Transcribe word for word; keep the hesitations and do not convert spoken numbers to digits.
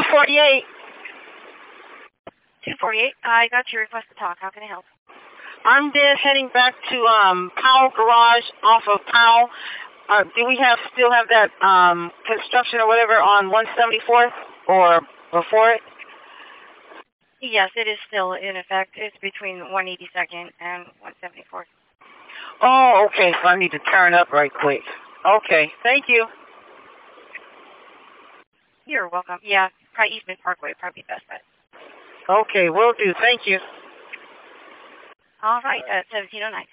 forty-eight. two forty-eight, I got your request to talk. How can I help? I'm there heading back to um Powell Garage off of Powell. Uh, do we have still have that um construction or whatever on one seventy-fourth or before it? Yes, it is still in effect. It's between one eighty-second and one seventy-fourth. Oh, okay. So I need to turn up right quick. Okay. Thank you. You're welcome. Yeah, probably Eastman Parkway, probably best bet. Okay, will do. Thank you. All right, at seventeen oh nine.